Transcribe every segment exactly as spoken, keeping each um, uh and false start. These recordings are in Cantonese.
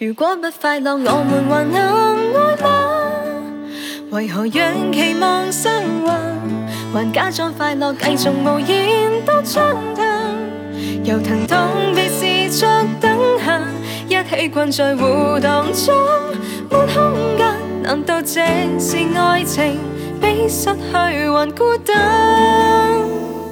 如果不快樂，我們還能愛嗎？為何讓期望生還，還假裝快樂，繼續無言都張燈，由疼痛被視作等閒，一起困在互動中沒空間。難道這是愛情，比失去還孤單？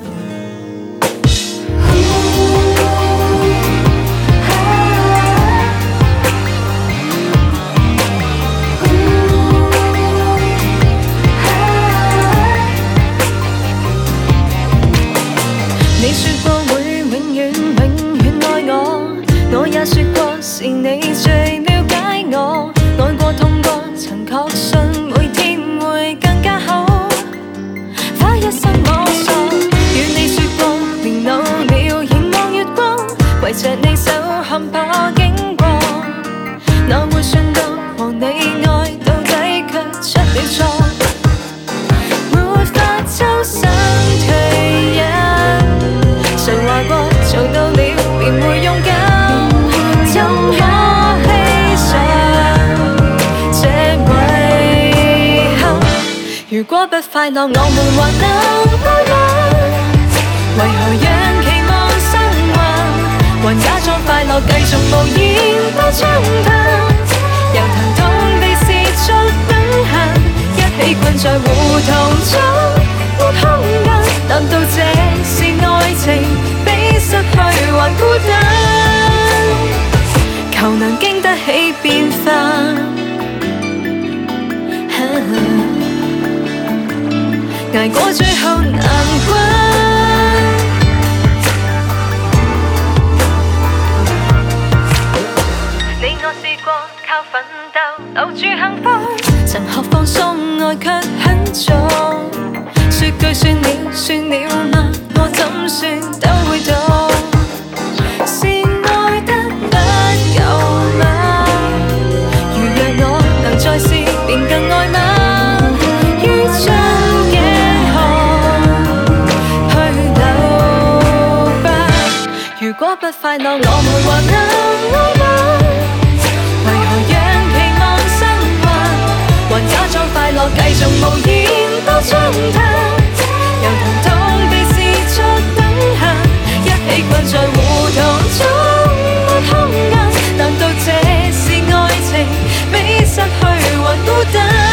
你說過會永遠永遠愛我，我也說過是你最了解我，愛過痛過曾確信每天會更加好，花一生摸索，與你說過年老了凝望月光，圍着你手看破經過，哪會算到和你愛到底卻出了錯，沒法抽身退一。誰話過做到了便會勇敢，怎可犧牲這遺憾？如果不快樂，我們還能愛嗎？為何讓期望生還，還假裝快樂，繼續無言多張燈，由疼痛被視作等閒，一起困在胡同中沒空間。難道這是愛情，比失去還孤單？求能經得起變化，捱過最後難關。你我試過靠奮鬥留住幸福，曾學放鬆愛卻很重，說句算了算了嗎？我怎算都會懂，是愛得不夠嗎？如若我能再試，便更愛嗎？於將野河去留吧。如果不快樂，我們還能愛嗎？為何讓期望生還，還假裝快樂，繼續無言多張燈，由疼痛被視作等閒，一起困在胡同中沒空間。難道這是愛情，比失去還孤單？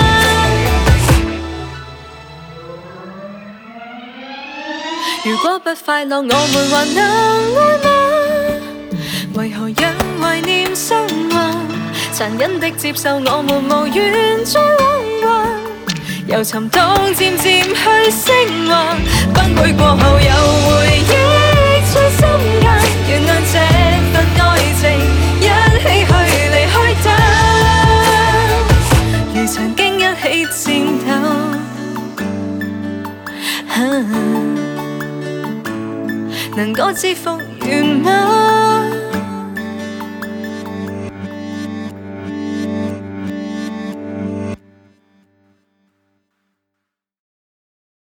如果不快樂，我們還能愛嗎？為何讓懷念生還，殘忍的接受我們無緣再往還，由沉痛漸漸去升華，崩潰過後有回憶在心間，原諒這份愛情，一起去離開它，如曾經一起戰鬥，能夠知復原嗎？